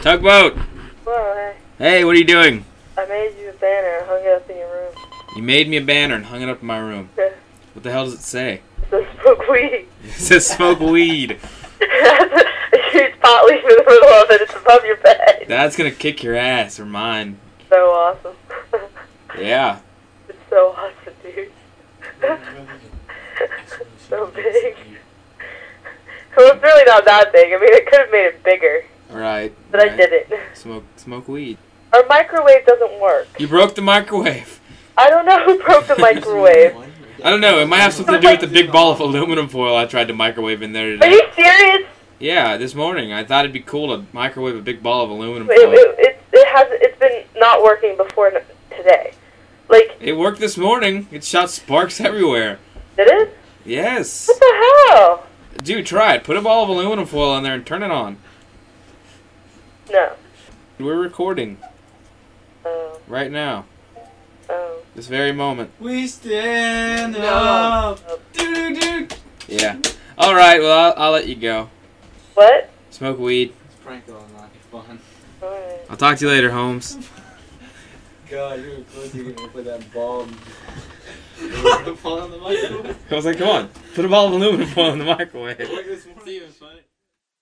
Tugboat! Whoa, hey. Hey, what are you doing? I made you a banner and hung it up in your room. You made me a banner and hung it up in my room. Yeah. What the hell does it say? It says smoke weed. It says smoke weed. A huge pot leaf in the middle of it. It's above your bed. That's gonna kick your ass, or mine. So awesome. Yeah. It's so awesome, dude. So big. Well, it's really not that big. I mean, it could have made it bigger. Right. But right. I didn't. Smoke weed. Our microwave doesn't work. You broke the microwave. I don't know who broke the microwave. I don't know. It might have something to do with the big ball of aluminum foil I tried to microwave in there today. Are you serious? Yeah, this morning. I thought it'd be cool to microwave a big ball of aluminum foil. It's been not working before today. Like, It worked this morning. It shot sparks everywhere. did it? Yes. What the hell? Dude, try it. Put a ball of aluminum foil in there and turn it on. No. We're recording Oh. right now. Oh. This very moment. We stand No. up. Doo-doo-doo. Yeah. Alright, well, I'll let you go. What? Smoke weed. It's prank calling, not fun. Alright. I'll talk to you later, Holmes. God, you were close to getting put that ball. Put the ball in the microwave. I was like, come on. Put a ball of aluminum foil in the microwave. Look, this morning.